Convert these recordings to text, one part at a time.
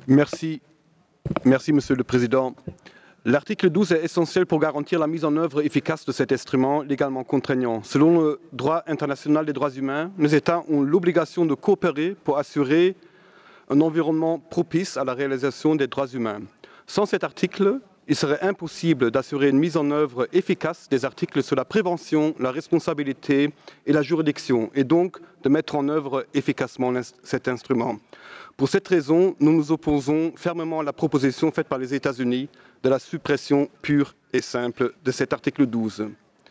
Merci, Monsieur le Président. L'article 12 est essentiel pour garantir la mise en œuvre efficace de cet instrument légalement contraignant. Selon le droit international des droits humains, les États ont l'obligation de coopérer pour assurer un environnement propice à la réalisation des droits humains. Sans cet article, il serait impossible d'assurer une mise en œuvre efficace des articles sur la prévention, la responsabilité et la juridiction, et donc de mettre en œuvre efficacement cet instrument. Pour cette raison, nous nous opposons fermement à la proposition faite par les États-Unis de la suppression pure et simple de cet article 12.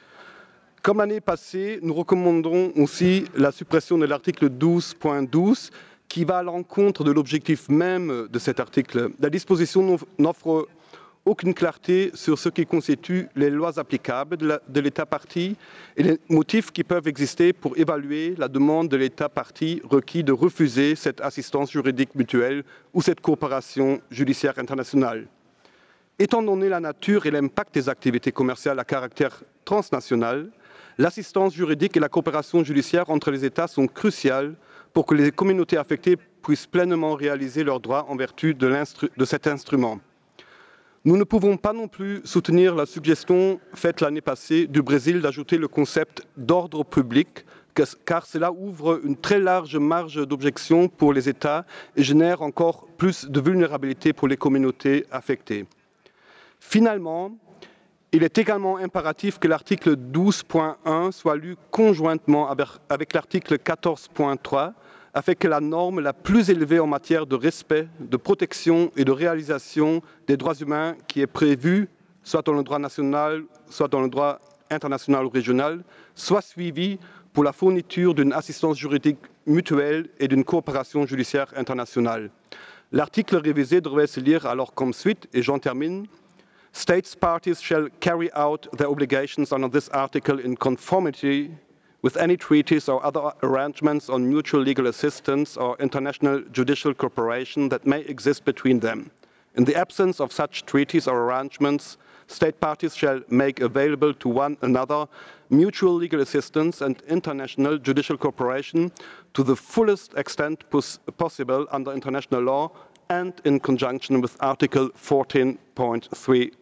Comme l'année passée, nous recommandons aussi la suppression de l'article 12.12 qui va à l'encontre de l'objectif même de cet article. La disposition n'offre aucune clarté sur ce qui constitue les lois applicables de l'État partie et les motifs qui peuvent exister pour évaluer la demande de l'État partie requis de refuser cette assistance juridique mutuelle ou cette coopération judiciaire internationale. Étant donné la nature et l'impact des activités commerciales à caractère transnational, l'assistance juridique et la coopération judiciaire entre les États sont cruciales pour que les communautés affectées puissent pleinement réaliser leurs droits en vertu de cet instrument. Nous ne pouvons pas non plus soutenir la suggestion faite l'année passée du Brésil d'ajouter le concept d'ordre public, car cela ouvre une très large marge d'objection pour les États et génère encore plus de vulnérabilité pour les communautés affectées. Finalement, il est également impératif que l'article 12.1 soit lu conjointement avec l'article 14.3 afin que la norme la plus élevée en matière de respect, de protection et de réalisation des droits humains qui est prévue, soit dans le droit national, soit dans le droit international ou régional, soit suivie pour la fourniture d'une assistance juridique mutuelle et d'une coopération judiciaire internationale. L'article révisé devrait se lire alors comme suite, et j'en termine. States parties shall carry out their obligations under this article in conformity with any treaties or other arrangements on mutual legal assistance or international judicial cooperation that may exist between them. In the absence of such treaties or arrangements, state parties shall make available to one another mutual legal assistance and international judicial cooperation to the fullest extent possible under international law and in conjunction with Article 14.3